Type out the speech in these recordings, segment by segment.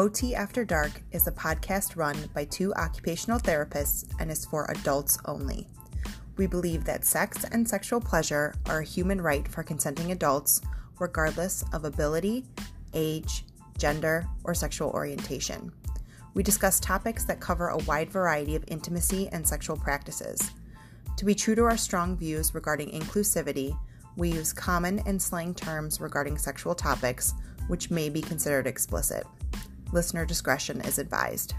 OT After Dark is a podcast run by two occupational therapists and is for adults only. We believe that sex and sexual pleasure are a human right for consenting adults, regardless of ability, age, gender, or sexual orientation. We discuss topics that cover a wide variety of intimacy and sexual practices. To be true to our strong views regarding inclusivity, we use common and slang terms regarding sexual topics, which may be considered explicit. Listener discretion is advised.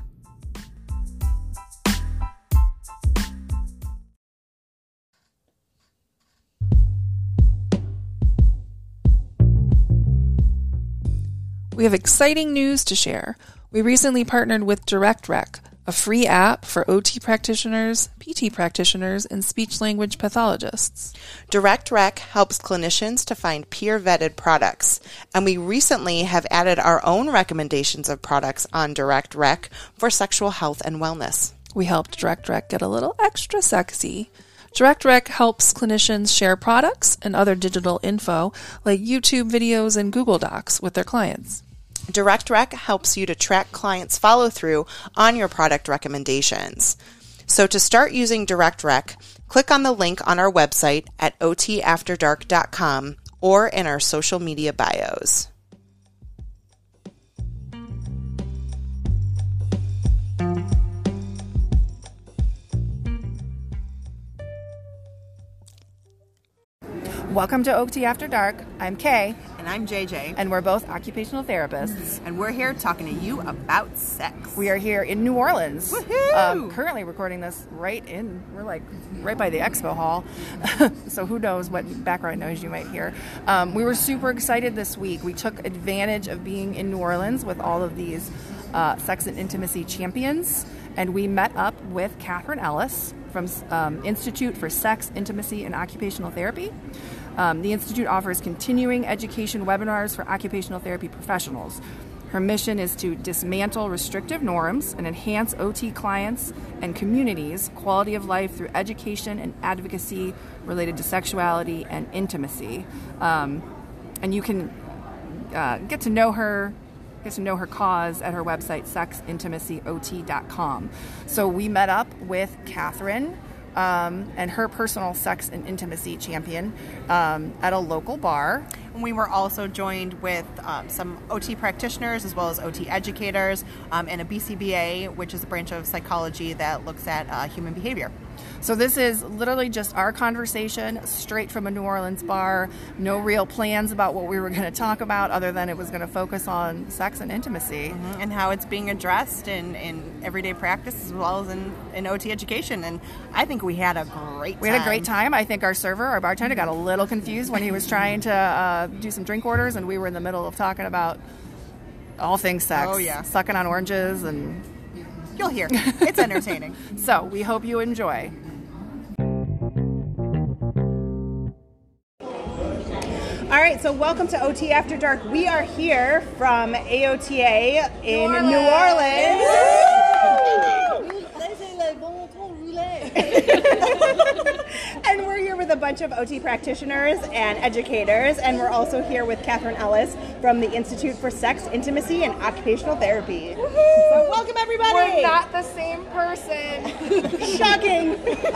We have exciting news to share. We recently partnered with DirectRec, a free app for OT practitioners, PT practitioners, and speech-language pathologists. DirectRec helps clinicians to find peer-vetted products, and we recently have added our own recommendations of products on DirectRec for sexual health and wellness. We helped DirectRec get a little extra sexy. DirectRec helps clinicians share products and other digital info like YouTube videos and Google Docs with their clients. DirectRec helps you to track clients' follow-through on your product recommendations. So to start using DirectRec, click on the link on our website at otafterdark.com or in our social media bios. Welcome to OT After Dark. I'm Kay. And I'm JJ. And we're both occupational therapists. And we're here talking to you about sex. We are here in New Orleans. Woohoo! Currently recording this we're like right by the expo hall. So who knows what background noise you might hear. We were super excited this week. We took advantage of being in New Orleans with all of these sex and intimacy champions. And we met up with Catherine Ellis from Institute for Sex, Intimacy, and Occupational Therapy. The Institute offers continuing education webinars for occupational therapy professionals. Her mission is to dismantle restrictive norms and enhance OT clients and communities' quality of life through education and advocacy related to sexuality and intimacy. And you can get to know her cause at her website, sexintimacyot.com. So we met up with Catherine and her personal sex and intimacy champion at a local bar. And we were also joined with some OT practitioners as well as OT educators and a BCBA, which is a branch of psychology that looks at human behavior. So this is literally just our conversation straight from a New Orleans bar. No real plans about what we were going to talk about other than it was going to focus on sex and intimacy. Mm-hmm. And how it's being addressed in everyday practice as well as in OT education. And I think we had a great time. We had a great time. I think our bartender, got a little confused when he was trying to do some drink orders, and we were in the middle of talking about all things sex. Oh, yeah. Sucking on oranges and... You'll hear. It's entertaining. So we hope you enjoy. All right, so welcome to OT After Dark. We are here from AOTA in New Orleans. And we're here with a bunch of OT practitioners and educators, and we're also here with Catherine Ellis from the Institute for Sex, Intimacy, and Occupational Therapy. So welcome, everybody. We're not the same person. Shocking.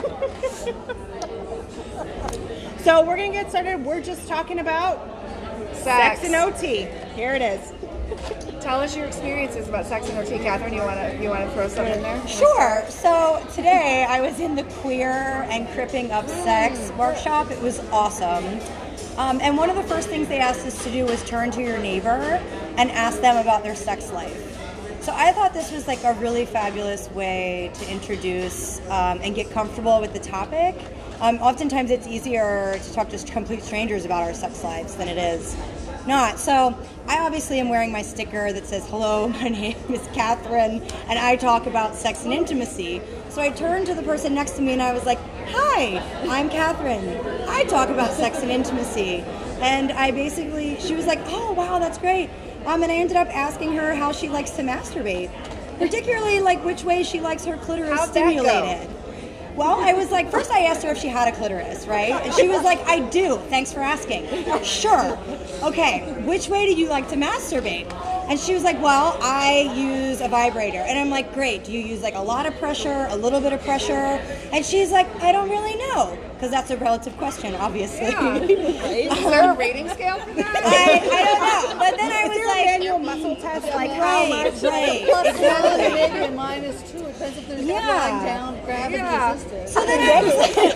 So we're going to get started. We're just talking about sex and OT. Here it is. Tell us your experiences about sex and OT, Catherine. You want to throw something in there? Sure. So today I was in the Queer and Cripping Up Sex workshop. It was awesome. And one of the first things they asked us to do was turn to your neighbor and ask them about their sex life. So I thought this was like a really fabulous way to introduce and get comfortable with the topic. Oftentimes it's easier to talk to complete strangers about our sex lives than it is not. So I obviously am wearing my sticker that says, "Hello, my name is Catherine, and I talk about sex and intimacy." So I turned to the person next to me and I was like, "Hi, I'm Catherine. I talk about sex and intimacy." And she was like, "Oh, wow, that's great." And I ended up asking her how she likes to masturbate, particularly like which way she likes her clitoris stimulated. Well, I was like, first I asked her if she had a clitoris, right? And she was like, "I do. Thanks for asking." "Sure. Okay, which way do you like to masturbate?" And she was like, well, I use a vibrator. And I'm like, great. Do you use like a lot of pressure, a little bit of pressure? And she's like, I don't really know. Because that's a relative question, obviously. Yeah. Is there a rating scale for that? I don't know. But then I was like, manual muscle test, like how right, much? right. Plus, Exactly. maybe and minus 2. It depends if there's lying down, gravity resistant. So then I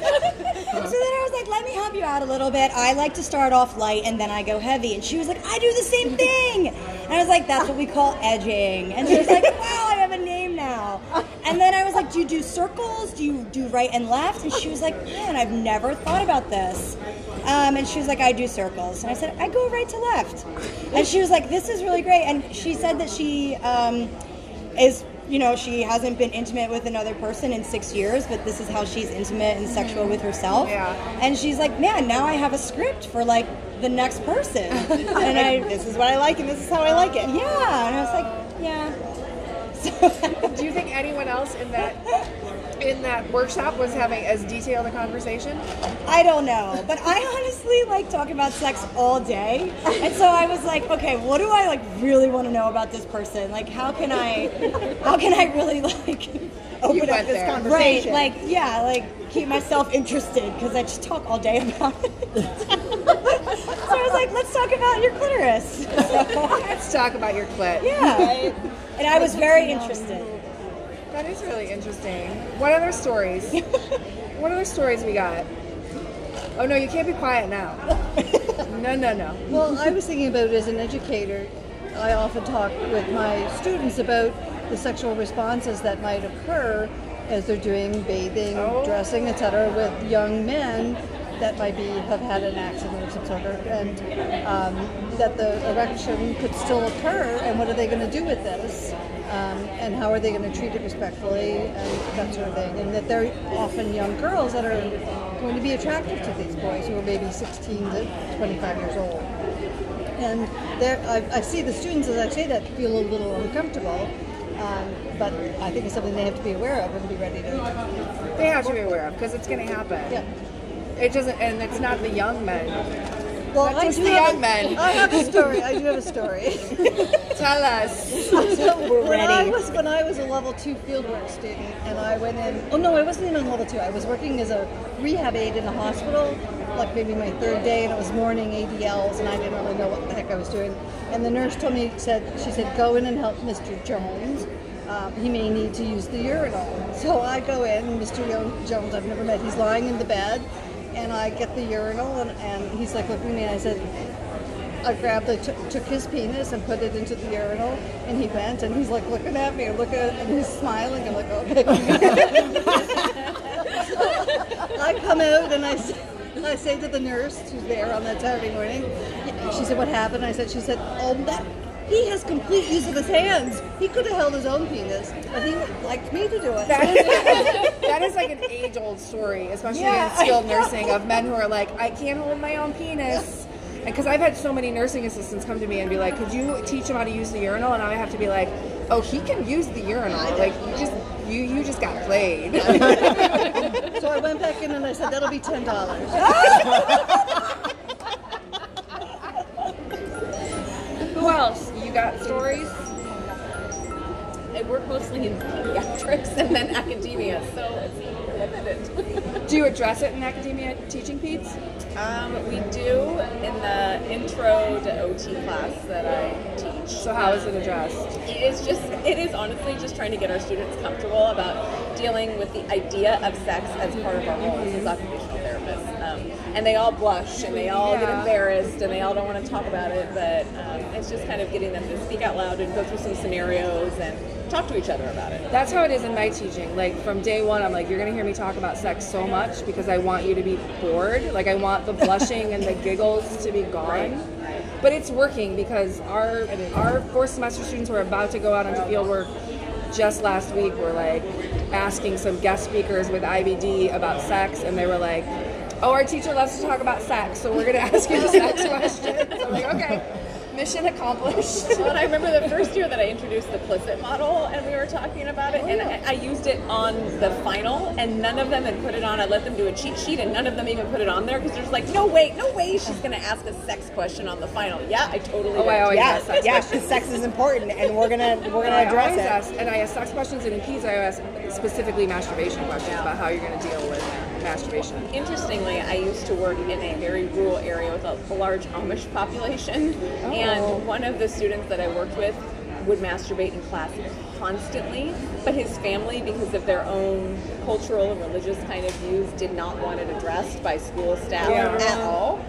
was like, let me help you out a little bit. I like to start off light and then I go heavy. And she was like, I do the same thing. And I was like, that's what we call edging. And she was like, wow, I have a name now. And then I was like, do you do circles? Do you do right and left? And she was like, man, I've never thought about this. And she was like, I do circles. And I said, I go right to left. And she was like, this is really great. And she said that she is, she hasn't been intimate with another person in 6 years, but this is how she's intimate and sexual with herself. Yeah. And she's like, man, now I have a script for like the next person. And This is what I like, and this is how I like it. yeah. And I was like, yeah. Do you think anyone else in that workshop was having as detailed a conversation? I don't know, but I honestly like talking about sex all day, and so I was like, okay, what do I like really want to know about this person? Like, how can I really like Open up went this there. conversation. right, like keep myself interested because I just talk all day about it. So I was like, let's talk about your clitoris. Let's talk about your clit. Yeah, and I was very interested. That is really interesting. What other stories? What other stories we got? Oh no, you can't be quiet now. No. Well, I was thinking about it as an educator. I often talk with my students about the sexual responses that might occur as they're doing bathing, dressing, etc., with young men that might have had an accident of some sort, and that the erection could still occur, and what are they going to do with this? And how are they going to treat it respectfully and that sort of thing. And that they're often young girls that are going to be attractive to these boys who are maybe 16 to 25 years old. And I see the students, as I say that, feel a little uncomfortable, but I think it's something they have to be aware of and be ready to. They have to be aware of because it's going to happen. Yeah. It doesn't, and it's not the young men. Well, Not just the young men. I have a story. I do have a story. Tell us. When I was a level 2 fieldwork student, and I went in. Oh no, I wasn't even on level 2. I was working as a rehab aide in a hospital, like maybe my 3rd day, and it was morning ADLs, and I didn't really know what the heck I was doing. And the nurse told me, she said, go in and help Mr. Jones. He may need to use the urinal. So I go in, and Mr. Jones, I've never met. He's lying in the bed. And I get the urinal, and he's like looking at me, and I said, took his penis and put it into the urinal, and he went, and he's like looking at me, and he's smiling, I'm like, okay. I come out, and I say to the nurse who's there on that Saturday morning, she said, what happened? She said, he has complete use of his hands. He could have held his own penis, but he liked me to do it. That is like an age-old story, especially in skilled nursing, of men who are like, I can't hold my own penis. And because I've had so many nursing assistants come to me and be like, could you teach him how to use the urinal? And I have to be like, oh, he can use the urinal. Like, you just got played. So I went back in and I said, that'll be $10. Who else? You got stories? I work mostly in pediatrics and then academia, so it's limited. Do you address it in academia teaching, Pete? We do in the intro to OT class that I teach. So how is it addressed? It is honestly just trying to get our students comfortable about dealing with the idea of sex as part of our roles as occupational therapists. And they all blush and they all get embarrassed and they all don't want to talk about it, but it's just kind of getting them to speak out loud and go through some scenarios and talk to each other about it. That's how it is in my teaching. Like from day one, I'm like, you're going to hear me talk about sex so much because I want you to be bored. Like I want the blushing and the giggles to be gone. Right. But it's working because our 4th semester students who are about to go out into field work just last week were like asking some guest speakers with IBD about sex, and they were like, oh, our teacher loves to talk about sex, so we're going to ask you the sex questions. I'm like, okay. Mission accomplished. Well, and I remember the first year that I introduced the Plicit model, and we were talking about it, and I used it on the final, and none of them had put it on. I let them do a cheat sheet, and none of them even put it on there, because there's like, no way she's going to ask a sex question on the final. Yeah, I totally did. I always Yes, ask yes, because sex is important, and we're gonna address it. And I ask sex questions, and in PEDS I ask specifically masturbation questions about how you're going to deal with masturbation. Interestingly, I used to work in a very rural area with a large Amish population, and one of the students that I worked with would masturbate in class constantly, but his family, because of their own cultural and religious kind of views, did not want it addressed by school staff at all.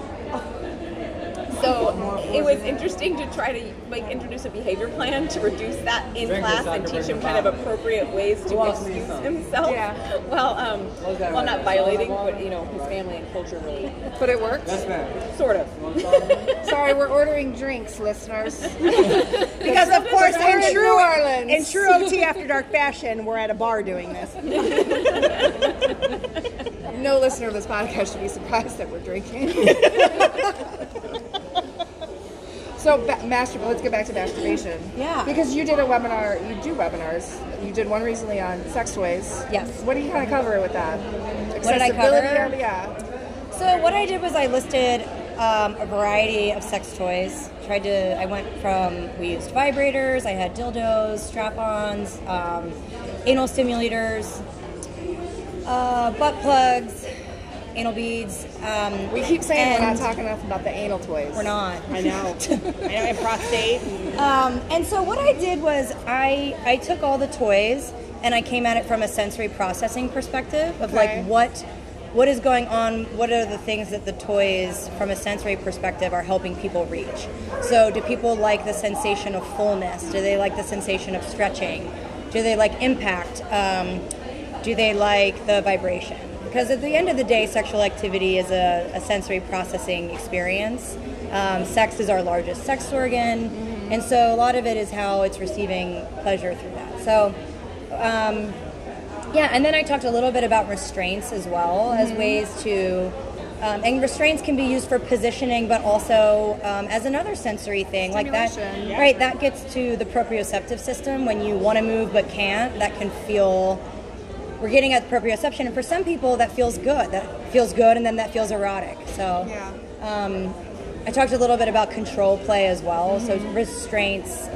So it was interesting to try to introduce a behavior plan to reduce that in class and teach him kind of appropriate ways to excuse himself. Yeah. Well, not violating, but his family and culture really. But it works? Sort of. Sorry, we're ordering drinks, listeners. Because of course, we're in New Orleans. in true OT After Dark fashion, we're at a bar doing this. No listener of this podcast should be surprised that we're drinking. So, let's get back to masturbation. Yeah. Because you did a webinar, you do webinars. You did one recently on sex toys. Yes. What do you kind of cover with that? What did I cover? Accessibility, yeah. So what I did was I listed a variety of sex toys. I went from, we used vibrators, I had dildos, strap-ons, anal stimulators, butt plugs, anal beads. We keep saying we're not talking enough about the anal toys. We're not. I know. And prostate. And so what I did was I took all the toys and I came at it from a sensory processing perspective of like what is going on, what are the things that the toys from a sensory perspective are helping people reach. So do people like the sensation of fullness? Do they like the sensation of stretching? Do they like impact? Do they like the vibration? Because at the end of the day, sexual activity is a sensory processing experience. Sex is our largest sex organ, and so a lot of it is how it's receiving pleasure through that. So, and then I talked a little bit about restraints as well as ways to, and restraints can be used for positioning, but also as another sensory thing like that. Stimulation. Right, that gets to the proprioceptive system when you want to move but can't. That can feel. We're getting at proprioception, and for some people that feels good. That feels good, and then that feels erotic. So, I talked a little bit about control play as well. So restraints,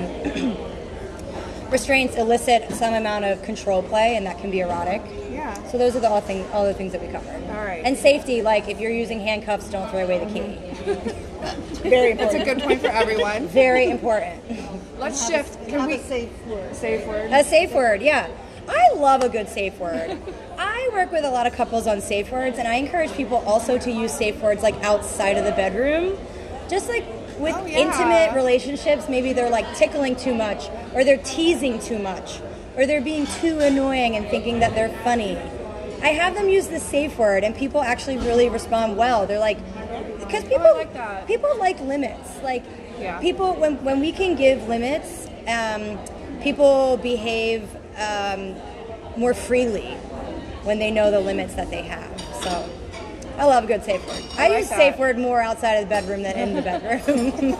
restraints elicit some amount of control play, and that can be erotic. Yeah. So those are all the things that we covered. All right. And safety, like if you're using handcuffs, don't throw away the key. Very That's important. a good point for everyone. Very important. Let's shift. Can we? Safe word. Safe word. A safe word, yeah. I love a good safe word. I work with a lot of couples on safe words, and I encourage people also to use safe words like outside of the bedroom. Just like with intimate relationships, maybe they're like tickling too much, or they're teasing too much, or they're being too annoying and thinking that they're funny. I have them use the safe word, and people actually really respond well. They're like, because people like limits. Like people, when we can give limits, people behave more freely when they know the limits that they have. So I love a good safe word. I use safe word more outside of the bedroom than in the bedroom.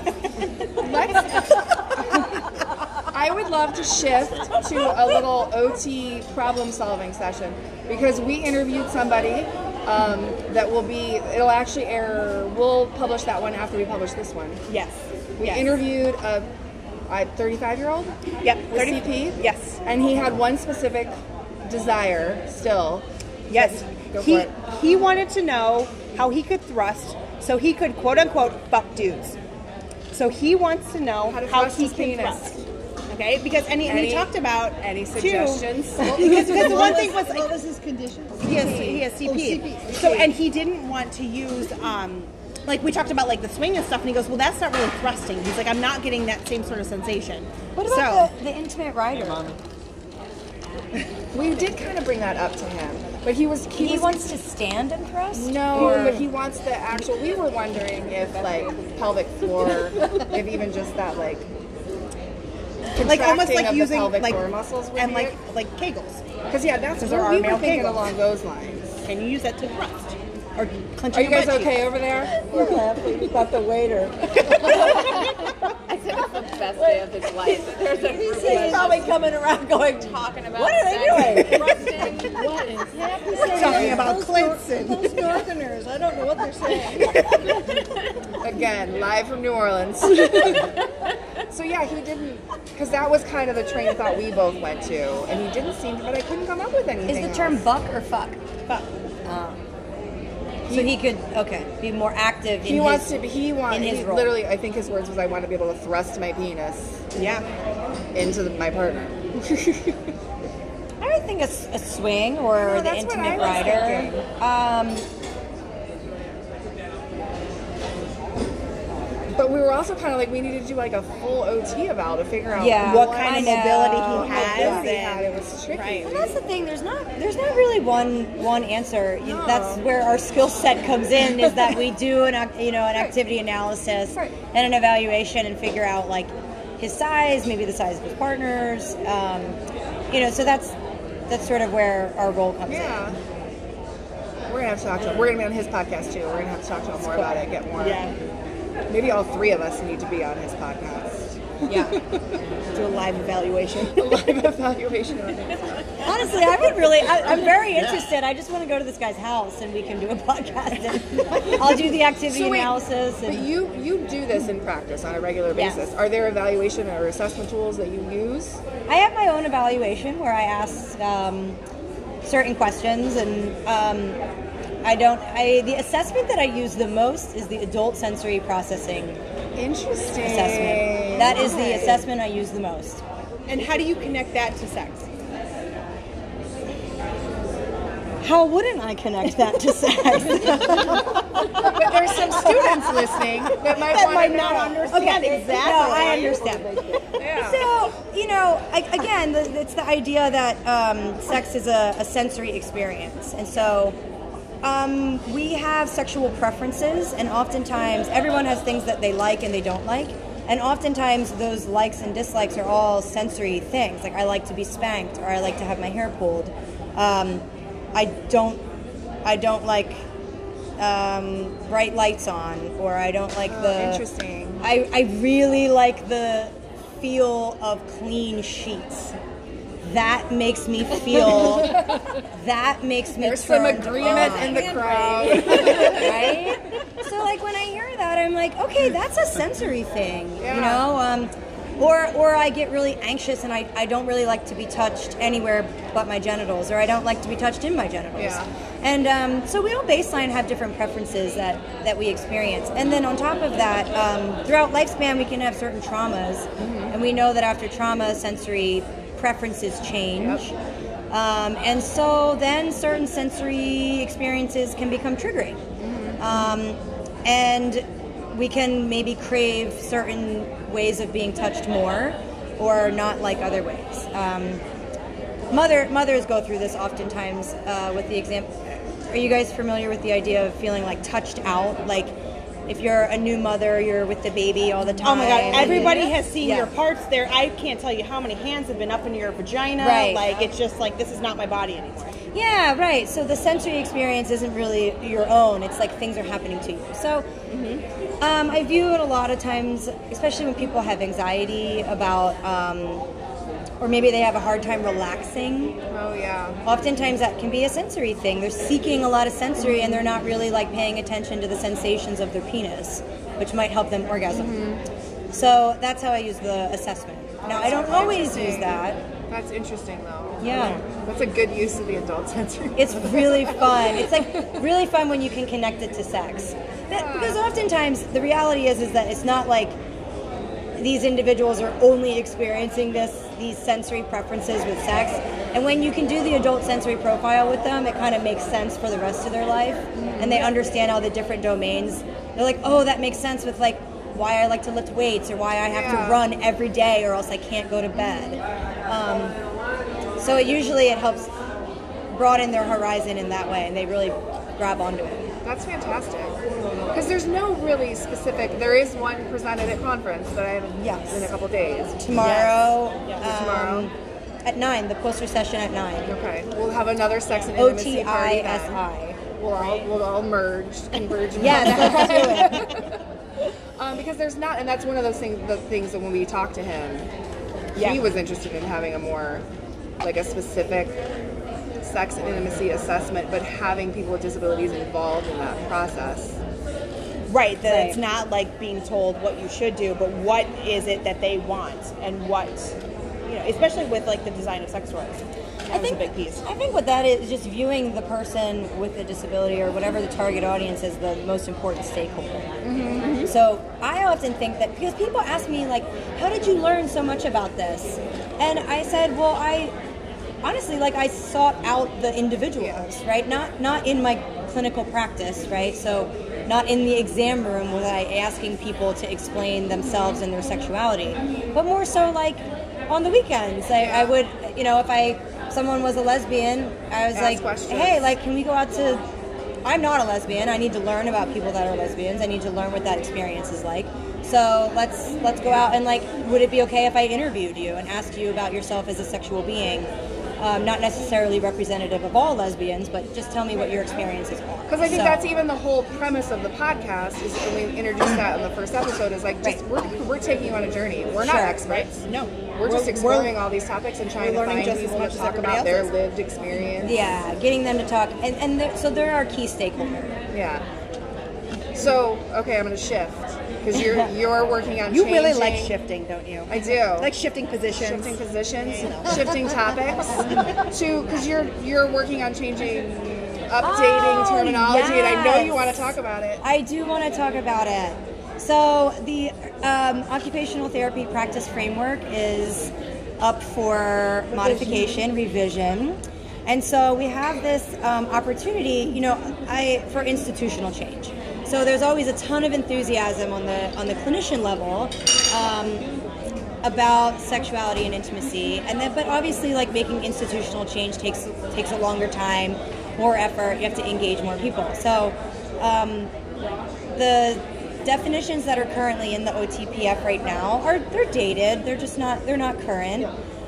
I would love to shift to a little OT problem solving session because we interviewed somebody that it'll actually air, we'll publish that one after we publish this one. Yes. We interviewed a 35-year-old? Yep. With CP? Yes. And he had one specific desire still. Yes. Go for it. He wanted to know how he could thrust so he could quote unquote fuck dudes. So he wants to know how he can thrust. Okay, because and he talked about any suggestions. Because the one thing was What was his condition? he has CP. Oh, CP. So and he didn't want to use like we talked about like the swing and stuff, and he goes, well, that's not really thrusting. He's like, I'm not getting that same sort of sensation. What about the intimate rider? We did kind of bring that up to him, but he wants to stand and thrust. No, but he wants the actual. We were wondering if like pelvic floor, if even just that like almost like of using the pelvic like floor muscles would and be like Kegels. because that's Because what there are we were male thinking Kegels. along those lines. Can you use that to thrust? or Are clenching you guys your butt okay over there? We're laughing about the waiter. I said it's the best day of his life. There's a group He's probably coming around going, talking about what are they doing? Talking about Clinton. Those Northerners, I don't know what they're saying. Again, live from New Orleans. So yeah, he didn't, because that was kind of the train of thought we both went to, and he didn't seem, but I couldn't come up with anything. Is the term else. buck or fuck? Fuck. So he could, be more active in He his, wants to be. He wants. in his He role. literally, I think his words was, "I want to be able to thrust my penis Yeah. into my partner." I would think a swing or No, the that's what I intimate was rider. But we were also kind of like, we needed to do like a full OT eval to figure out Yeah. What kind of I know. mobility What he has. mobility he had. It was tricky. Right. And that's the thing. There's not really one answer. That's where our skill set comes in. Is that we do an activity analysis Right. and an evaluation and figure out like his size, maybe the size of his partners. So that's sort of where our role comes Yeah. in. We're gonna have to talk to him. We're gonna be on his podcast too. We're gonna have to talk to him more about it. Get more. Yeah. Maybe all three of us need to be on his podcast. Yeah. Do a live evaluation. Live evaluation on it. Honestly, I would really. I'm very interested. I just want to go to this guy's house and we can do a podcast. And I'll do the activity So wait, analysis. But And you do this in practice on a regular Yes. basis. Are there evaluation or assessment tools that you use? I have my own evaluation where I ask certain questions, and the assessment that I use the most is the adult sensory processing Interesting. assessment. That is the Okay. assessment I use the most. And how do you connect that to sex? How wouldn't I connect that to sex? But there's some students listening that might That want might to not know. understand exactly. No, I understand. Yeah. So, again, it's the idea that sex is a sensory experience. And so we have sexual preferences, and oftentimes everyone has things that they like and they don't like. And oftentimes those likes and dislikes are all sensory things. Like I like to be spanked, or I like to have my hair pulled. I don't like bright lights on, or I don't like the... Interesting. I really like the feel of clean sheets. That makes me feel. That makes me. There's some turned agreement on, in the crowd. right? So like when I hear that, I'm like, okay, that's a sensory thing, Yeah. Or I get really anxious and I don't really like to be touched anywhere but my genitals, or I don't like to be touched in my genitals. Yeah. And so we all baseline have different preferences that we experience. And then on top of that, throughout lifespan, we can have certain traumas. And we know that after trauma, sensory preferences change. And so then certain sensory experiences can become triggering. And we can maybe crave certain ways of being touched more, or not like other ways. Mothers go through this oftentimes with the example. Are you guys familiar with the idea of feeling like touched out? Like if you're a new mother, you're with the baby all the time. Oh my God! and- Everybody has seen Yeah. your parts there. I can't tell you how many hands have been up in your vagina. Right. Like it's just like this is not my body anymore. Yeah, right. So the sensory experience isn't really your own. It's like things are happening to you. So I view it a lot of times, especially when people have anxiety about, or maybe they have a hard time relaxing. Oh yeah. Oftentimes that can be a sensory thing. They're seeking a lot of sensory and they're not really like paying attention to the sensations of their penis, which might help them orgasm. So that's how I use the assessment. Now I don't always use that. That's interesting though. Yeah. That's a good use of the adult sensory. It's really fun. It's like really fun when you can connect it to sex. Because oftentimes the reality is that it's not like these individuals are only experiencing these sensory preferences with sex. And when you can do the adult sensory profile with them, it kind of makes sense for the rest of their life. And they understand all the different domains. They're like, oh, that makes sense with like why I like to lift weights, or why I have to run every day, or else I can't go to bed. So it helps broaden their horizon in that way, and they really grab onto it. That's fantastic. Because there's no really specific. There is one presented at conference that I have in a couple days. Tomorrow, Tomorrow. at 9, the poster session at 9. Okay. We'll have another sex and intimacy party then. OTISI. We'll all converge. Yeah, let's do it. Because there's not, and that's one of those things. The things that when we talked to him, he was interested in having a more, like a specific sex and intimacy assessment, but having people with disabilities involved in that process. Right, that it's not like being told what you should do, but what is it that they want, and what, especially with like the design of sex toys. That was a big piece. I think what that is just viewing the person with a disability or whatever the target audience is the most important stakeholder. Mm-hmm. So I often think that, because people ask me like, how did you learn so much about this? And I said, well, I honestly, like, I sought out the individuals, right? Not in my clinical practice, right? So not in the exam room was I asking people to explain themselves and their sexuality, but more so like on the weekends. I would, if someone was a lesbian, I was like, hey, like, can we go out to, I'm not a lesbian, I need to learn about people that are lesbians, I need to learn what that experience is like. So let's go out and, like, would it be okay if I interviewed you and asked you about yourself as a sexual being? Not necessarily representative of all lesbians, but just tell me what your experiences are. Because I think that's even the whole premise of the podcast, is when we introduced that in the first episode, is like, just we're taking you on a journey. We're not experts. No. We're just exploring all these topics and trying to find people to talk about their lived experience. Yeah, getting them to talk. And so they're our key stakeholder. Yeah. So, okay, I'm going to shift. Because you're working on You changing. really like shifting, don't you? I do. Like shifting positions. Shifting topics. Because you're working on changing, updating terminology, and I know you want to talk about it. I do want to talk about it. So the occupational therapy practice framework is up for modification, revision. And so we have this opportunity, for institutional change. So there's always a ton of enthusiasm on the clinician level about sexuality and intimacy, but obviously, like, making institutional change takes a longer time, more effort. You have to engage more people. So the definitions that are currently in the OTPF right now they're dated. They're not current.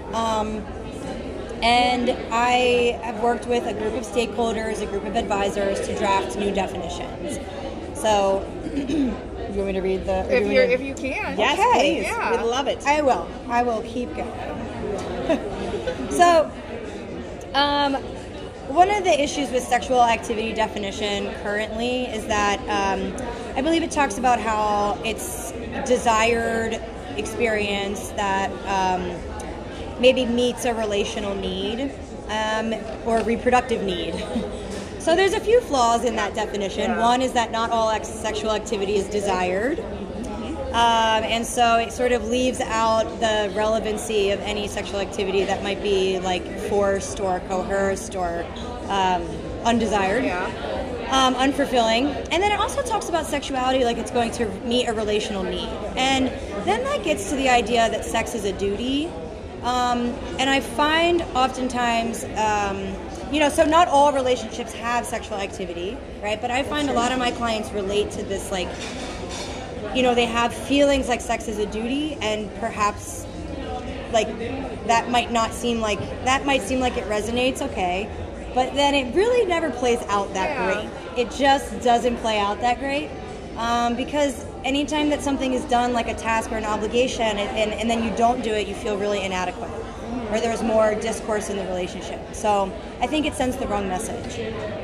And I have worked with a group of stakeholders, a group of advisors to draft new definitions. So, do you want me to read the? If you can. Yes, okay. please. Yeah. We'd love it. I will keep going. So, one of the issues with sexual activity definition currently is that I believe it talks about how it's desired experience that maybe meets a relational need or reproductive need. So there's a few flaws in that definition. Yeah. One is that not all sexual activity is desired. And so it sort of leaves out the relevancy of any sexual activity that might be like forced or coerced or undesired, unfulfilling. And then it also talks about sexuality like it's going to meet a relational need. And then that gets to the idea that sex is a duty. And I find oftentimes, so not all relationships have sexual activity, right? But I find a lot of my clients relate to this, like, they have feelings like sex is a duty, and perhaps, like, that might seem like it resonates, okay, but then it really never plays out that great. It just doesn't play out that great, because anytime that something is done like a task or an obligation, and then you don't do it, you feel really inadequate, or there's more discourse in the relationship. So I think it sends the wrong message.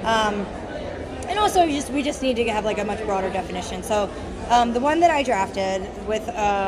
And also, we just need to have like a much broader definition. So the one that I drafted with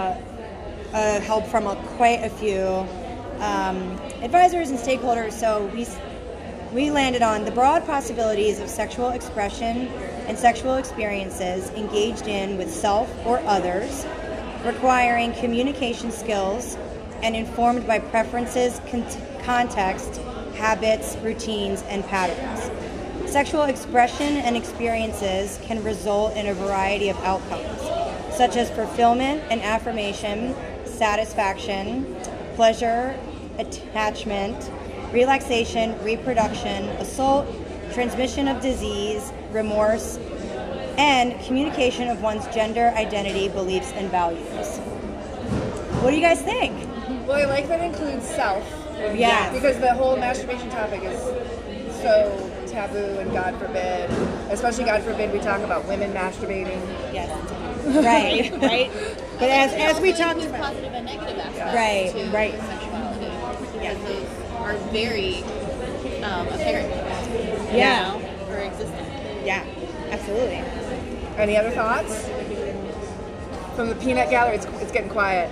help from quite a few advisors and stakeholders, so we landed on the broad possibilities of sexual expression and sexual experiences engaged in with self or others, requiring communication skills and informed by preferences, context, habits, routines, and patterns. Sexual expression and experiences can result in a variety of outcomes, such as fulfillment and affirmation, satisfaction, pleasure, attachment, relaxation, reproduction, assault, transmission of disease, remorse, and communication of one's gender identity, beliefs, and values. What do you guys think? Well, I like that it includes self. Yeah. Because the whole masturbation topic is so taboo, and God forbid, especially God forbid, we talk about women masturbating. Yes. Right. Right. But as we talked There's about, positive and negative aspects Right, to right. sexuality. Because those are very apparent. Yeah. You know, or existent. yeah, absolutely. Any other thoughts? From the peanut gallery, it's getting quiet.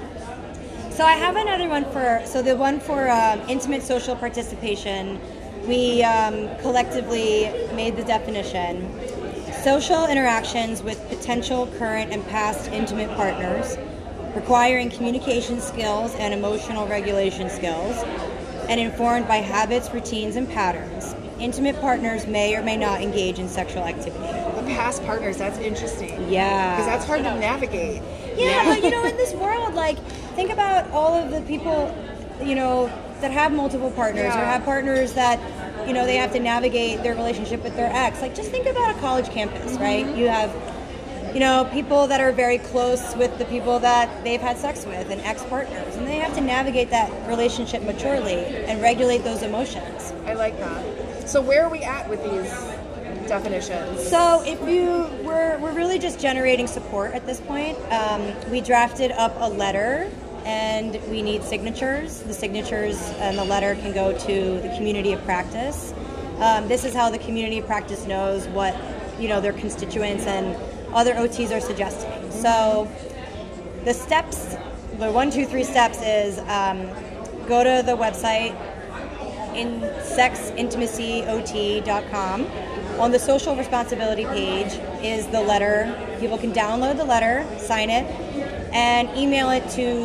So I have another one the one for intimate social participation. We collectively made the definition: social interactions with potential, current, and past intimate partners, requiring communication skills and emotional regulation skills, and informed by habits, routines, and patterns. Intimate partners may or may not engage in sexual activity. The past partners, that's interesting. Yeah. Because that's hard to navigate. Yeah, but you know, in this world, like, think about all of the people, you know, that have multiple partners or have partners that, you know, they have to navigate their relationship with their ex. Like, just think about a college campus, right? You have, you know, people that are very close with the people that they've had sex with and ex-partners, and they have to navigate that relationship maturely and regulate those emotions. I like that. So where are we at with these definitions? So we're really just generating support at this point. We drafted up a letter, and we need signatures. The signatures and the letter can go to the community of practice. This is how the community of practice knows what, you know, their constituents and other OTs are suggesting. So the steps, the 1, 2, 3 steps is go to the website in sexintimacyot.com. On the social responsibility page is the letter. People can download the letter, sign it, and email it to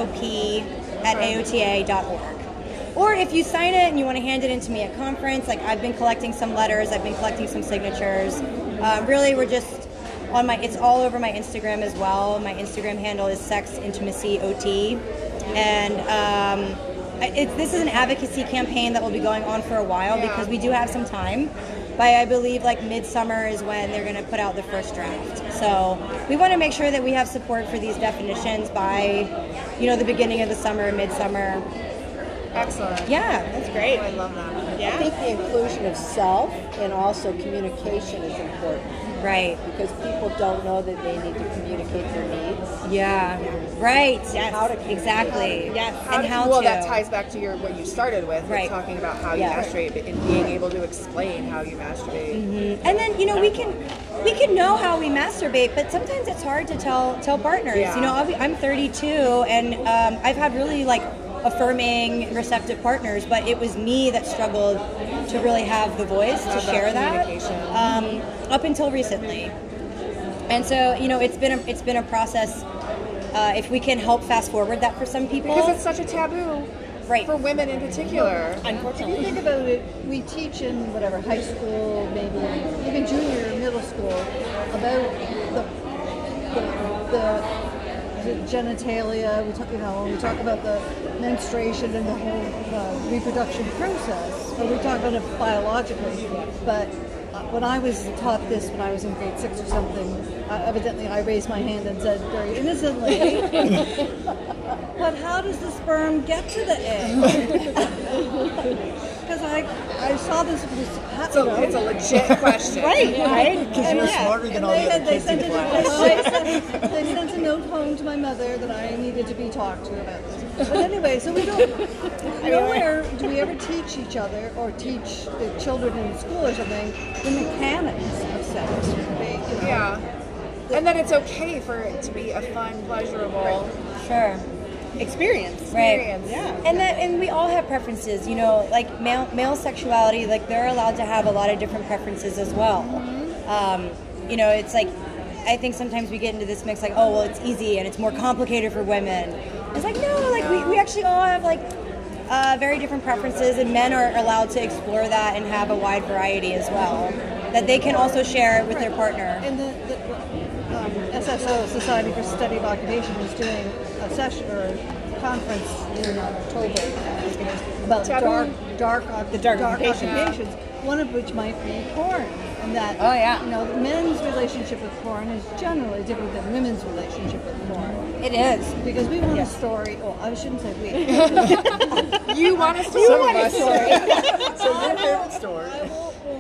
cop@aota.org. Or if you sign it and you want to hand it in to me at conference, like I've been collecting some letters, I've been collecting some signatures. Really, we're just on it's all over my Instagram as well. My Instagram handle is sexintimacyot. And this is an advocacy campaign that will be going on for a while because we do have some time. By, I believe, like midsummer is when they're going to put out the first draft. So we want to make sure that we have support for these definitions by, you know, the beginning of the summer, midsummer. Excellent. Yeah, that's great. I love that. I think the inclusion of self and also communication is important. Right. Because people don't know that they need to communicate their needs. Yeah. Right. Yes. How to exactly. Yes. Well, that ties back to what you started with, Right. talking about how you masturbate and being able to explain how you masturbate. Mm-hmm. And then, you know, we can know how we masturbate, but sometimes it's hard to tell partners. Yeah. You know, I'm 32, and I've had really like affirming, receptive partners, but it was me that struggled to really have the voice to share that up until recently. And so, you know, it's been a process. If we can help fast forward that for some people, Because it's such a taboo, right, for women in particular. If you think about it, we teach in whatever high school, maybe even junior or middle school, about the genitalia. We talk about the menstruation and the whole reproduction process. Or we talk about it biologically, but when I was taught this when I was in grade 6 or something, evidently I raised my hand and said very innocently, but how does the sperm get to the egg? Because I saw this was It's a legit question. Right? Because you're smarter than all the other kids in class. They sent a note home to my mother that I needed to be talked to about this. But anyway, so we don't. Nowhere do we ever teach each other or teach the children in school or something the mechanics of sex. Yeah. And then it's okay for it to be a fun, pleasurable Experience. Right. Yeah. And we all have preferences, you know, like male sexuality, like they're allowed to have a lot of different preferences as well. You know, it's like, I think sometimes we get into this mix like, oh, well, it's easy and it's more complicated for women. It's like, no, like we actually all have like very different preferences, and men are allowed to explore that and have a wide variety as well, that they can also share with their partner. And the SSO, Society for Study of Occupation, is doing a session or a conference in October about dark occupations, one of which might be porn. And that, you know, men's relationship with porn is generally different than women's relationship with porn. It is. Because we want a story. Oh, I shouldn't say we. You want a story. So your favorite story.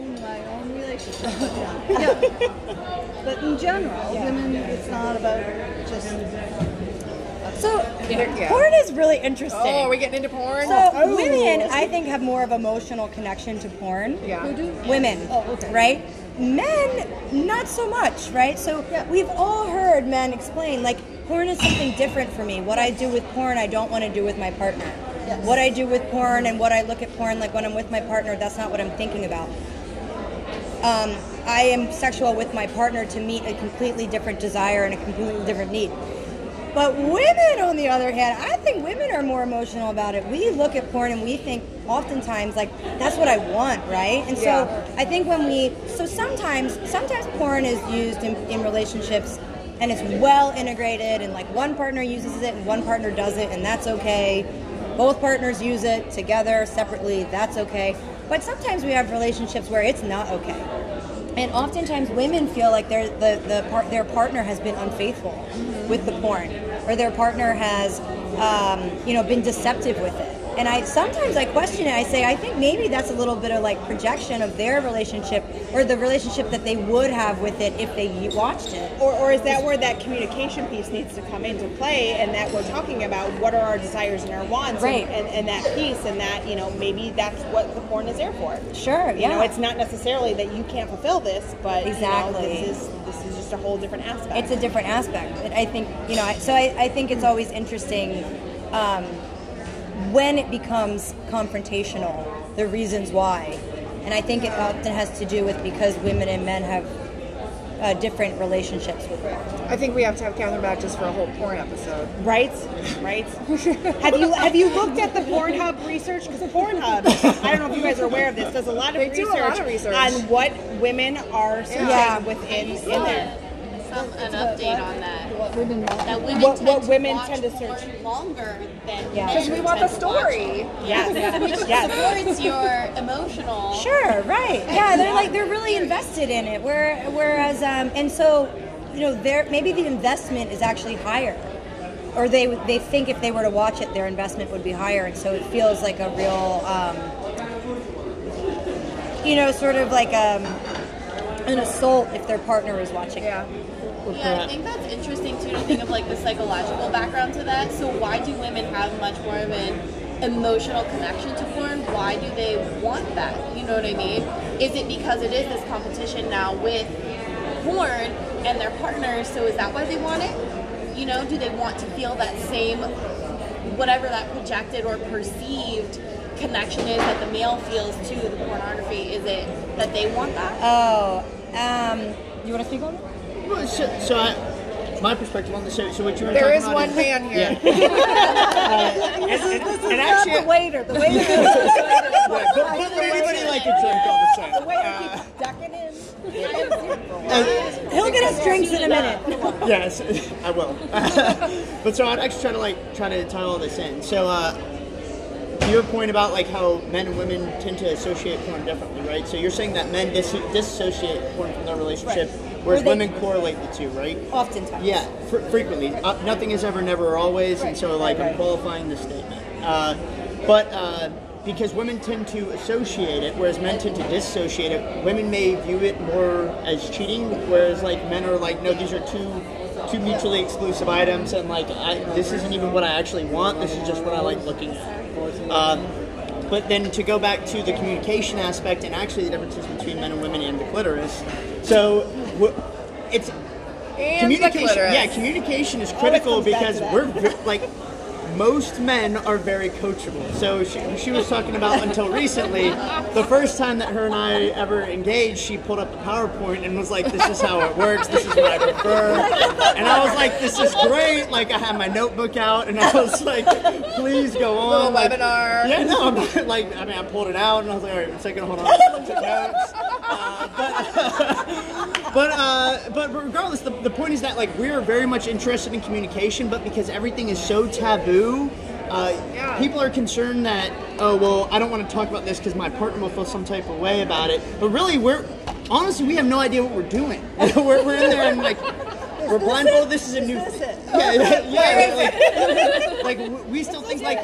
But in general, women, it's not about just. So, porn is really interesting. Oh, are we getting into porn? So, women, I think, have more of emotional connection to porn. Yeah. Who do? Women, right? Men, not so much, right? So, we've all heard men explain, like, porn is something different for me. What I do with porn, I don't want to do with my partner. Yes. What I do with porn and what I look at porn, like when I'm with my partner, that's not what I'm thinking about. I am sexual with my partner to meet a completely different desire and a completely different need. But women, on the other hand, I think women are more emotional about it. We look at porn and we think oftentimes, like, that's what I want, right? And so I think sometimes porn is used in relationships and it's well integrated and like one partner uses it and one partner doesn't, and that's okay. Both partners use it together, separately, that's okay. But sometimes we have relationships where it's not okay. And oftentimes women feel like their partner has been unfaithful with the porn, or their partner has been deceptive with it. And sometimes I question it. I say, I think maybe that's a little bit of like projection of their relationship, or the relationship that they would have with it if they watched it. Or is that where that communication piece needs to come into play, and that we're talking about what are our desires and our wants, right. and that piece, and that, maybe that's what the porn is there for. Sure, yeah. It's not necessarily that you can't fulfill this, but exactly. This is just a whole different aspect. It's a different aspect. And I think, I think it's always interesting when it becomes confrontational, the reasons why. And I think it often has to do with because women and men have different relationships with it. I think we have to have Catherine back just for a whole porn episode. Right. Have you looked at the Pornhub research? Because Pornhub, I don't know if you guys are aware of this, does a lot of research on what women are searching within in there. An update on that. What women want. That women What women watch tend to search porn longer than men. Because we want the story. Which supports your emotional. Sure, right. Yeah, they're really invested in it. Whereas and so, maybe the investment is actually higher. Or they think if they were to watch it, their investment would be higher, and so it feels like a real sort of like an assault if their partner is watching. Yeah, I think that's interesting too to think of like the psychological background to that. So why do women have much more of an emotional connection to porn? Why do they want that? You know what I mean? Is it because it is this competition now with porn and their partners? So is that why they want it? Do they want to feel that same, whatever that projected or perceived connection is that the male feels to the pornography? Is it that they want that? Oh, you want to speak on it? Well, my perspective on this. So what you were There talking is about one man here. And actually, The waiter. put anybody like a drink on the set. The waiter keeps ducking in. He'll get us drinks in a minute. Yes, I will. But so I'd actually try to tie all this in. So your point about like how men and women tend to associate porn differently, right? So you're saying that men disassociate porn from their relationship, whereas women correlate the two, right? Oftentimes. Yeah, frequently. Nothing is ever, never, or always, and so I'm qualifying the statement. But because women tend to associate it, whereas men tend to dissociate it, women may view it more as cheating, whereas like men are like, no, these are two mutually exclusive items, and like this isn't even what I actually want. This is just what I like looking at. But then to go back to the communication aspect and actually the differences between men and women and the clitoris. So it's communication. Yeah, communication is critical because we're like most men are very coachable. So she was talking about until recently, the first time that her and I ever engaged, she pulled up the PowerPoint and was like, this is how it works, this is what I prefer. And I was like, this is great. Like, I had my notebook out and I was like, please go on. Little like, webinar. Yeah, no, I'm not, like, I pulled it out and I was like, all right, one second, hold on. I took notes. But regardless, the point is that like we are very much interested in communication, but because everything is so taboo, people are concerned that, oh well, I don't want to talk about this because my partner will feel some type of way about it. But really, honestly we have no idea what we're doing. we're in there and like We're blindfolded. This is a new. Like we still think like.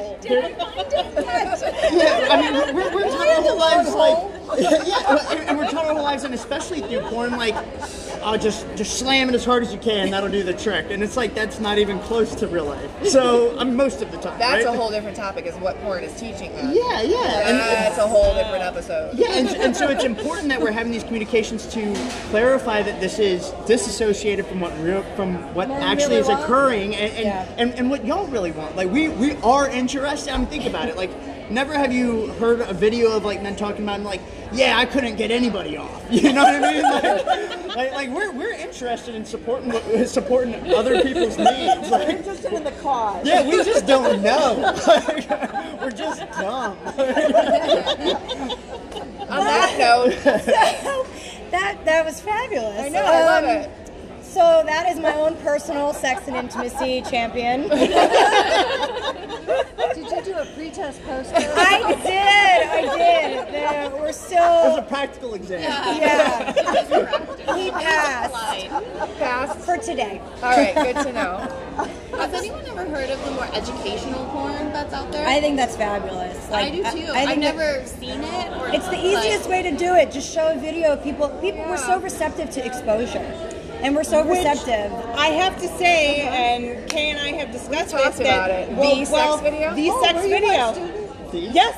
Yeah, I mean we're taught our whole lives like. And we're taught our whole lives, and especially through porn, like. Just slam it as hard as you can. That'll do the trick. And it's like that's not even close to real life. So most of the time. That's right? a whole different topic. Is what porn is teaching us. Yeah. That's a whole different episode. Yeah, and so it's important that we're having these communications to clarify that this is disassociated from what actually is occurring, and what y'all really want. Like we are interested. I mean, think about it. Like. Never have you heard a video of like men talking about like, yeah, I couldn't get anybody off. You know what I mean? Like we're interested in supporting other people's needs. Like, We're interested in the cause. Yeah, we just don't know. We're just dumb. On that note, that was fabulous. I know, I love it. So that is my own personal sex and intimacy champion. Did you do a pre-test poster? I did. We're still. It was a practical exam. Yeah. He passed. Passed for today. All right, good to know. Has anyone ever heard of the more educational porn that's out there? I think that's fabulous. I do too. I've never seen it. It's the easiest way to do it. Just show a video of people. People were so receptive to exposure. And we're so receptive. I have to say, and Kay and I have discussed talked about it. The sex video? The sex video. Yes.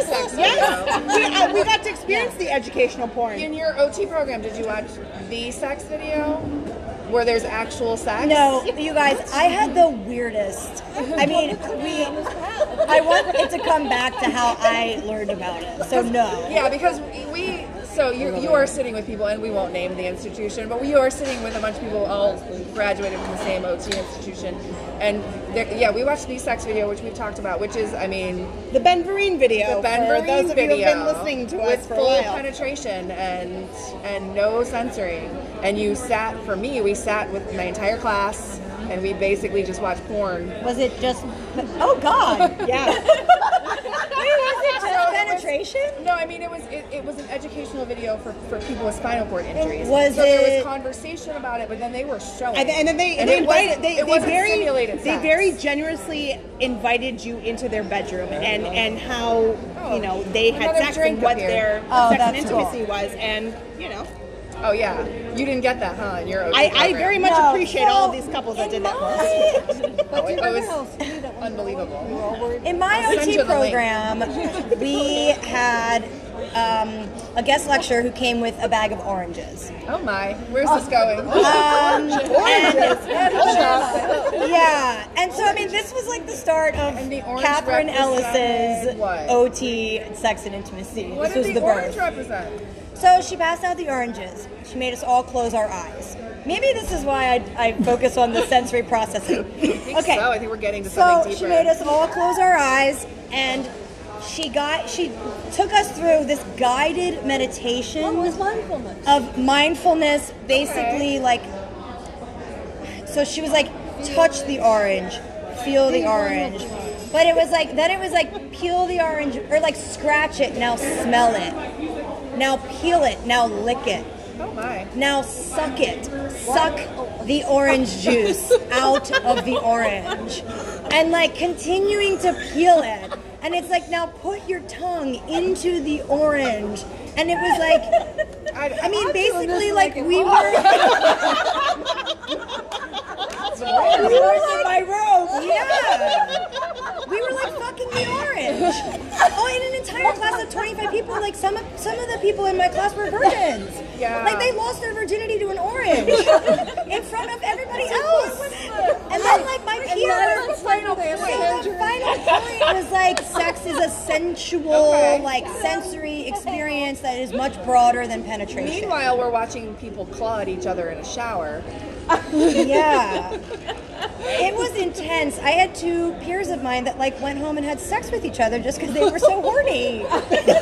We got to experience the educational porn. In your OT program, did you watch the sex video? Where there's actual sex? No, you guys, I had the weirdest. I mean, I want it to come back to how I learned about it. So no. Yeah, because so you are sitting with people, and we won't name the institution, but we are sitting with a bunch of people all graduated from the same OT institution. And we watched the sex video, which we've talked about, which is, I mean... The Ben Vereen video. The Ben for Vereen those of video. you who have been listening to us for a while. With full penetration and no censoring. And we sat with my entire class, and we basically just watched porn. Was it just... Oh, God. Yeah. Was it just penetration? No, I mean, it was an educational video for people with spinal cord injuries. There was conversation about it, but then they were showing. And then they very generously invited you into their bedroom and how they had sex and what their sex and intimacy was, and Oh yeah, you didn't get that, huh? In your OT I very much appreciate all of these couples that did that for us. It was unbelievable. In my OT program, we had a guest lecturer who came with a bag of oranges. Oh my, where's this going? Oranges. Yeah, and so I mean, this was like the start of Catherine Ellis's OT sex and intimacy. What this did was the orange represent? So she passed out the oranges. She made us all close our eyes. Maybe this is why I focus on the sensory processing. Okay. So I think we're getting to something deeper. So she made us all close our eyes, and she took us through this guided meditation. What was mindfulness? Of mindfulness, basically so she was like, touch the orange, feel the orange. But it was like, peel the orange, or like scratch it, now smell it. Now peel it, now lick it. Oh my. Now suck it. Suck the orange juice out of the orange. And like continuing to peel it. And it's like, now put your tongue into the orange. And it was like, I mean, basically like we were... We were like, my robe. Yeah. We were like fucking the orange. Oh, in an entire class of 25 people, like some of the people in my class were virgins. Yeah. Like they lost their virginity to an orange in front of everybody else. And then like my peer, the final point was like sex is a sensual, like sensory experience that is much broader than penetration. Meanwhile, we're watching people claw at each other in a shower. Yeah. It was intense. I had two peers of mine that like went home and had sex with each other just because they were so horny. And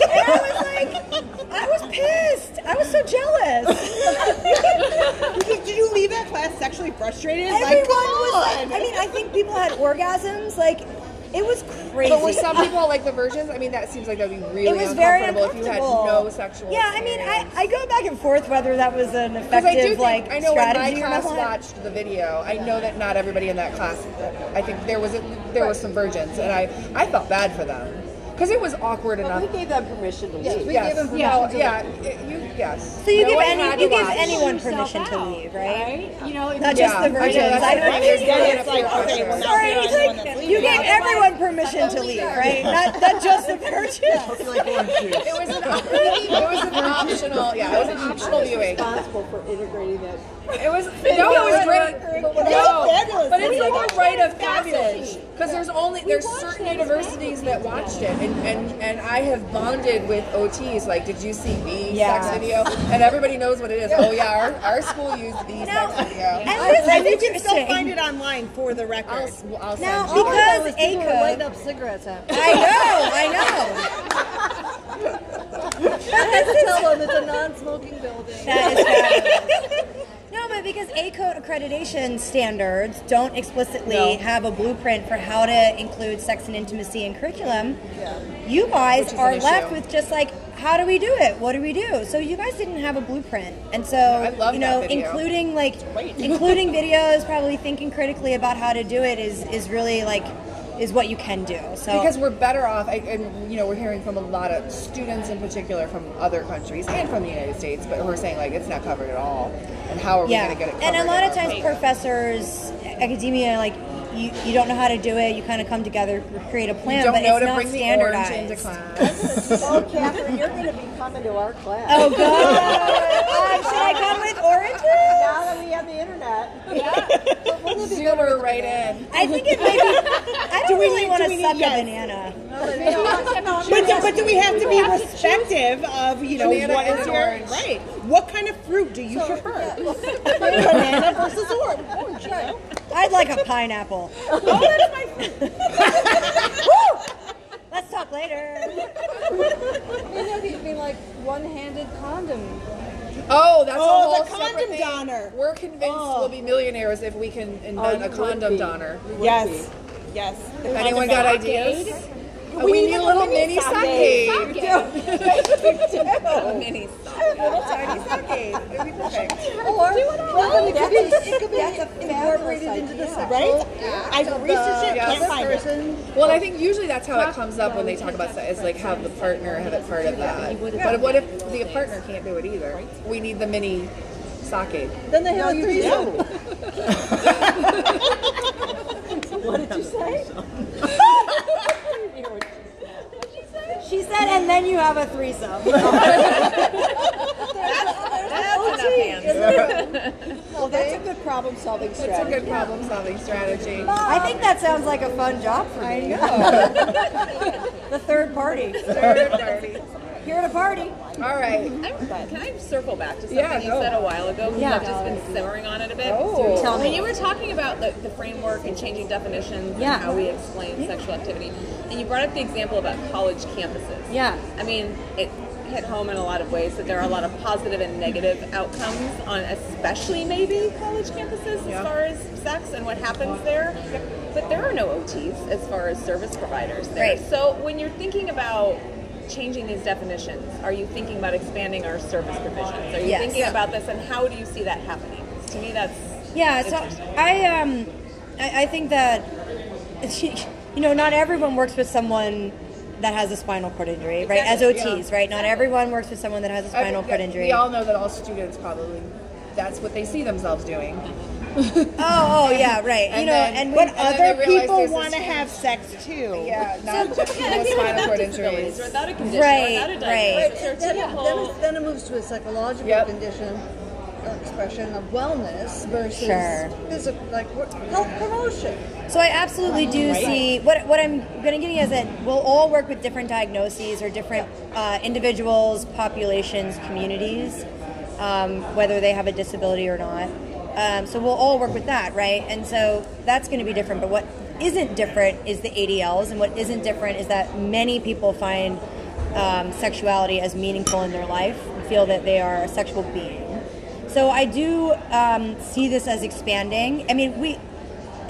I was pissed. I was so jealous. Did you leave that class sexually frustrated? Everyone was like, I mean, I think people had orgasms. Like, It was crazy. But were some people like the virgins? I mean, that seems like that would be really it was very uncomfortable if you had no sexual Yeah, experience. I mean, I go back and forth whether that was an Because I do effective, think, I know when my strategy or class not. watched the video, I know that not everybody in that class, I think there was some virgins, and I felt bad for them. Because it was awkward enough. We gave them permission to leave. Yes, We gave them permission to leave. Yes. So you No give one had to watch. anyone permission to leave, right? You know, Not just the virgins. I know, It's like, okay, well, now Sorry, here I it's am like when that's you leaving. gave everyone permission to leave, right? Not just the virgins. It was an optional, it was an optional viewing. responsible for integrating that. It was great. But it's like a rite of passage because there's certain universities that watched it, and I have bonded with OTs. Like, did you see the sex video? And everybody knows what it is. Oh yeah, our school used the sex video. And this is You can still interesting. find it online for the record. I'll Now, send you. because People were lighting ACOA, up cigarettes at. I know. I had to tell them it's a non-smoking building. That is fabulous. No, but because ACODE accreditation standards don't explicitly have a blueprint for how to include sex and intimacy in curriculum, you guys Which is are an left issue. with just like, how do we do it? What do we do? So you guys didn't have a blueprint, and so love that video. including videos, probably thinking critically about how to do it is really is what you can do. So Because we're better off, and we're hearing from a lot of students in particular from other countries and from the United States, but who are saying like it's not covered at all, and how are we going to get it covered? and a lot in of our times paper? professors, academia, like you don't know how to do it. You kind of come together, create a plan, don't but know it's to not bring the orange standardized. into class. Oh, Catherine, you're going to be coming to our class. Oh God! Should I come with oranges? Now that we have the internet. Zoomer right in. I think it might be. I don't really want to suck a banana. But do we have to be respective of Banana what and is your orange. right? What kind of fruit do you prefer? Banana versus orange. Right? I'd like a pineapple. Oh, that's my fruit. Woo! Let's talk later. It'd be like one-handed condom. Oh, that's a whole the separate condom thing. donor. We're convinced we'll be millionaires if we can invent a condom donor. Yes. Yes. Anyone got ideas? We need a little mini sake. A mini Little tiny sake. It'd be perfect. Or it could be incorporated into the sexual Right? I've researched it. Can't find it. person. Well, I think usually that's how it comes up when they talk about sex, is like have the partner have it part of that. But what if the partner can't do it either? We need the mini sake. Then they have a threesome. What did you say? She said, and then you have a threesome. Well, that's a good problem-solving strategy. It's a good problem-solving strategy. I think that sounds like a fun job for me. The third party. Here at a party. All right. Can I circle back to something Yeah, you go. said a while ago? Because Yeah. I've just been simmering on it a bit. Oh. Tell me. When you were talking about the framework and changing definitions Yeah. and how we explain sexual activity, and you brought up the example about college campuses. Yeah. I mean, it hit home in a lot of ways that there are a lot of positive and negative outcomes on especially maybe college campuses as far as sex and what happens there. But there are no OTs as far as service providers there. Right. So when you're thinking about changing these definitions, are you thinking about expanding our service provisions? Are you Yes. thinking about this, and how do you see that happening? 'Cause to me, that's Yeah, so I think that not everyone works with someone that has a spinal cord injury, right? As OTs, right? Not everyone works with someone that has a spinal cord injury. We all know that all students probably, that's what they see themselves doing. Oh, yeah, right. And But then other they realize people there's want to this- have sex too. Yeah, not just people with spinal cord injuries. or without a condition, Right, or without a right. diagnosis, or typical. Then it moves to a psychological Yep. condition, expression of wellness versus Sure. physical, health promotion. So I absolutely do see what I'm going to give you is that we'll all work with different diagnoses or different individuals, populations, communities, whether they have a disability or not. So we'll all work with that, right? And so that's going to be different. But what isn't different is the ADLs, and what isn't different is that many people find sexuality as meaningful in their life and feel that they are a sexual being. So I do see this as expanding. I mean,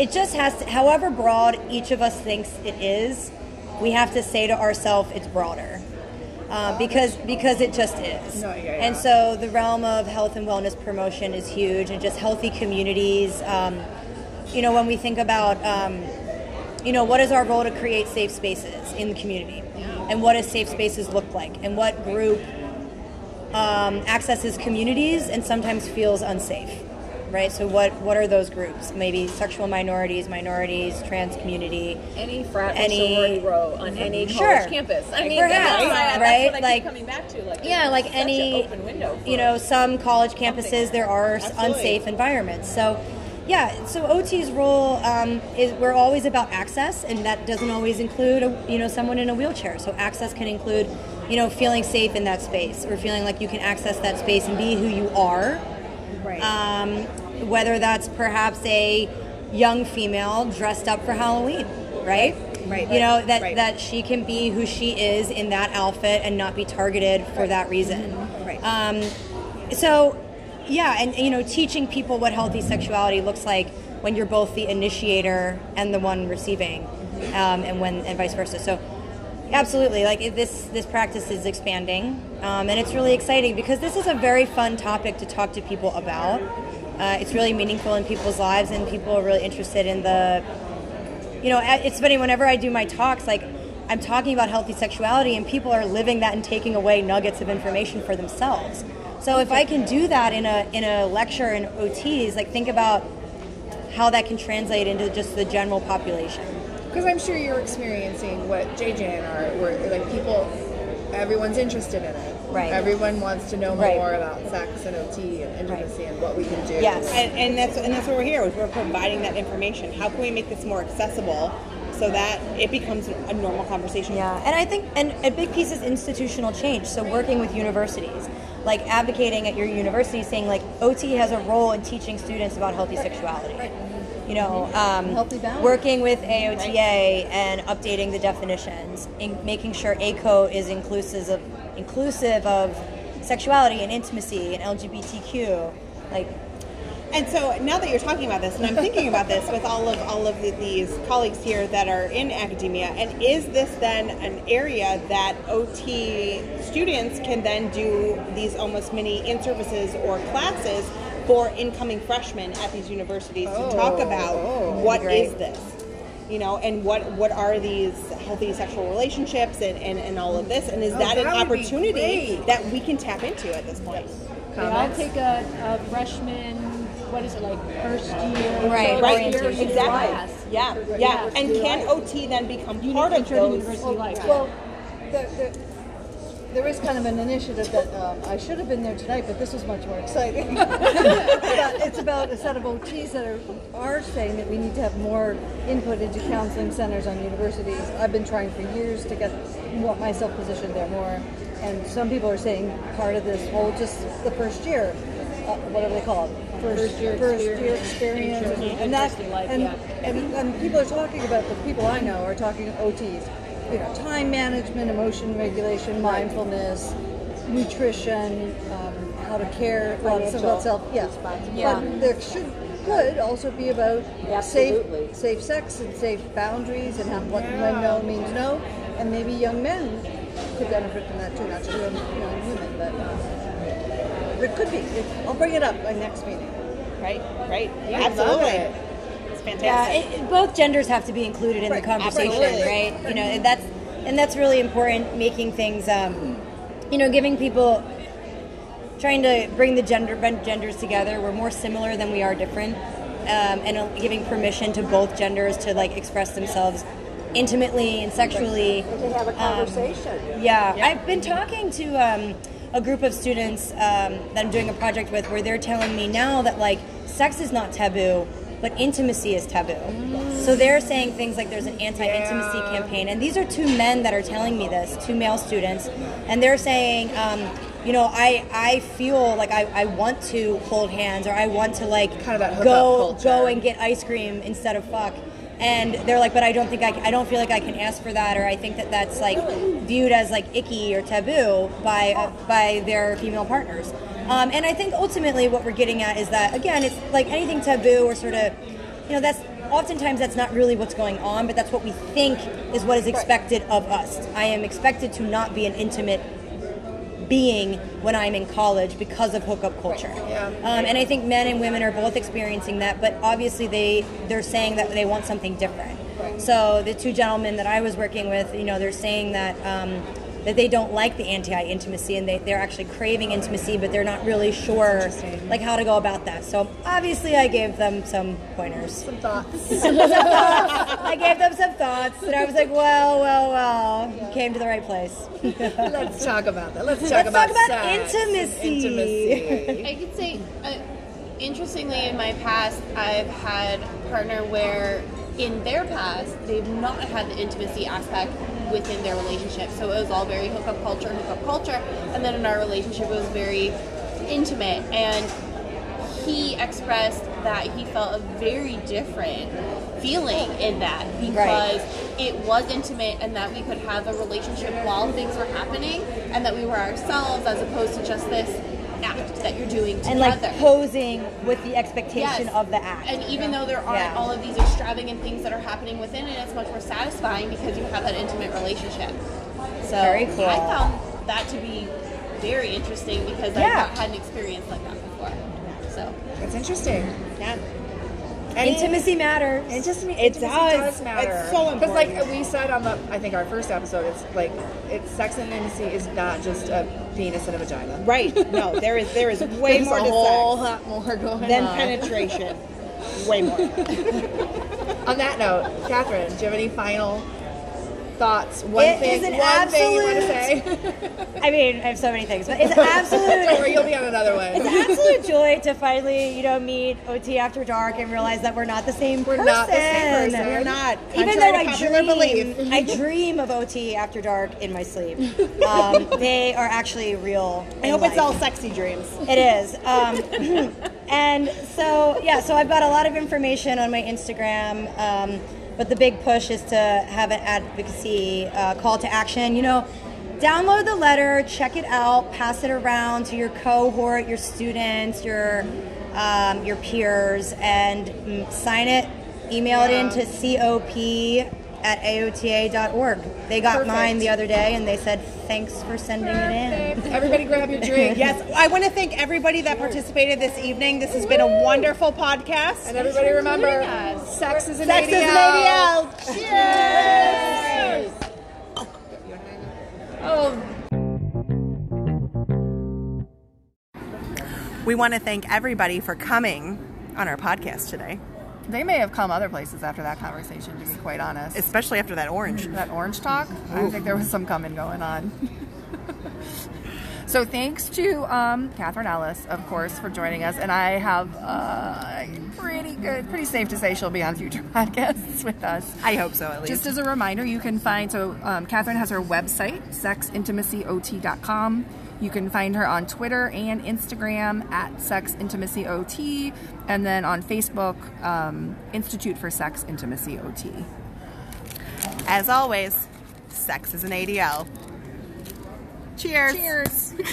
it just has to, however broad each of us thinks it is, we have to say to ourselves it's broader. Because it just is. And so the realm of health and wellness promotion is huge, and just healthy communities. When we think about, what is our role to create safe spaces in the community? And what does safe spaces look like? And what group accesses communities and sometimes feels unsafe? Right, so what are those groups? Maybe sexual minorities, trans community, any frat or sorority row on any college campus. I mean, perhaps, that's what I keep coming back to. Like any open window. Some college campuses there are unsafe environments. So, so OT's role is we're always about access, and that doesn't always include someone in a wheelchair. So access can include feeling safe in that space, or feeling like you can access that space and be who you are. Right. Whether that's perhaps a young female dressed up for Halloween, right? Right. That she can be who she is in that outfit and not be targeted for that reason. Right. And teaching people what healthy sexuality looks like when you're both the initiator and the one receiving, and vice versa. So, absolutely, this practice is expanding, and it's really exciting because this is a very fun topic to talk to people about. It's really meaningful in people's lives, and people are really interested in the. It's funny whenever I do my talks, I'm talking about healthy sexuality, and people are living that and taking away nuggets of information for themselves. So if I can do that in a lecture in OTs, think about how that can translate into just the general population. Because I'm sure you're experiencing what JJ and I are, where everyone's interested in it. Right. Everyone wants to know more about sex and OT and intimacy and what we can do. Yes, and that's what we're here with. We're providing that information. How can we make this more accessible so that it becomes a normal conversation? Yeah, and I think a big piece is institutional change. So working with universities, advocating at your university, saying OT has a role in teaching students about healthy sexuality. Right. Working with AOTA and updating the definitions, making sure ACO is inclusive of sexuality and intimacy and LGBTQ, And so now that you're talking about this, and I'm thinking about this with all of these colleagues here that are in academia, and is this then an area that OT students can then do these almost mini in-services or classes for incoming freshmen at these universities to talk about what is this? And what are these healthy sexual relationships and all of this? And is that an opportunity that we can tap into at this point? I'll take a freshman, what is it, first year? Right. Exactly. Class. Yeah. And can OT then become part of those? University life. Well, there is kind of an initiative that I should have been there tonight, but this was much more exciting. It's about a set of OTs that are saying that we need to have more input into counseling centers on universities. I've been trying for years to get myself positioned there more, and some people are saying part of this whole just the first year, whatever they call it, first year experience, and people are talking about, the people I know are talking OTs. Time management, emotion regulation, mindfulness, nutrition, how to care about self. But there could also be about safe sex and safe boundaries and what when no means no, and maybe young men could benefit from that too, not just young women, but there could be. I'll bring it up by next meeting. Right. Yeah, absolutely. Fantastic. Yeah, both genders have to be included in the conversation, right? And that's really important. Making things, giving people, trying to bring the genders together. We're more similar than we are different, and giving permission to both genders to express themselves intimately and sexually. To have a conversation. I've been talking to a group of students that I'm doing a project with, where they're telling me now that sex is not taboo, but intimacy is taboo. So they're saying things like there's an anti-intimacy campaign, and these are two men that are telling me this, two male students, and they're saying, I feel like I want to hold hands, or I want to go and get ice cream instead of fuck. And they're like, but I don't feel like I can ask for that, or I think that that's viewed as icky or taboo by their female partners. And I think ultimately what we're getting at is that, again, it's like anything taboo or sort of, that's oftentimes that's not really what's going on, but that's what we think is what is expected of us. I am expected to not be an intimate being when I'm in college because of hookup culture. And I think men and women are both experiencing that, but obviously they're saying that they want something different. So the two gentlemen that I was working with, they're saying that that they don't like the anti-intimacy, and they're actually craving intimacy, but they're not really sure like how to go about that. So obviously I gave them some pointers. Some thoughts. I gave them some thoughts, and I was like, well, you came to the right place. Let's talk about that. Let's talk about sex. intimacy. I could say, interestingly, in my past, I've had a partner where in their past, they've not had the intimacy aspect within their relationship. So it was all very hookup culture. And then in our relationship, it was very intimate. And he expressed that he felt a very different feeling in that because it was intimate and that we could have a relationship while things were happening and that we were ourselves as opposed to just this act that you're doing together. And like posing with the expectation of the act. And even though there aren't all of these extravagant things that are happening within it, it's much more satisfying because you have that intimate relationship. So very cool. I found that to be very interesting because I hadn't experienced like that before. So that's interesting. Yeah. Intimacy matters. Intimacy does matter. It's so important. Because like we said on I think our first episode, it's sex and intimacy is not just a penis and a vagina. Right. No, there is way more to a whole sex lot more going than on. penetration. Way more. On that note, Catherine, do you have any final thoughts? One thing you want to say? I mean, I have so many things, but it's absolute. Don't worry, you'll be on another one. It's absolute joy to finally, meet OT After Dark and realize that we're not the same person. We're not the same person. We're not. Even though I dream of OT After Dark in my sleep. They are actually real. I hope it's all sexy dreams. It is. And so I've got a lot of information on my Instagram. But the big push is to have an advocacy call to action. Download the letter, check it out, pass it around to your cohort, your students, your peers, and sign it. Email it in to cop@aota.org. They got mine the other day, and they said, thanks for sending it in. Everybody grab your drink. Yes, I want to thank everybody that participated this evening. This has been a wonderful podcast. And everybody remember, sex is an Sex is an ADL. Cheers! Oh. We want to thank everybody for coming on our podcast today. They may have come other places after that conversation, to be quite honest. Especially after that orange. That orange talk? I think there was some coming going on. So thanks to Catherine Ellis, of course, for joining us. And I have pretty safe to say she'll be on future podcasts with us. I hope so, at least. Just as a reminder, you can find, Catherine has her website, sexintimacyot.com. You can find her on Twitter and Instagram at sexintimacyot, and then on Facebook, Institute for Sex Intimacy OT. As always, sex is an ADL. Cheers. Cheers.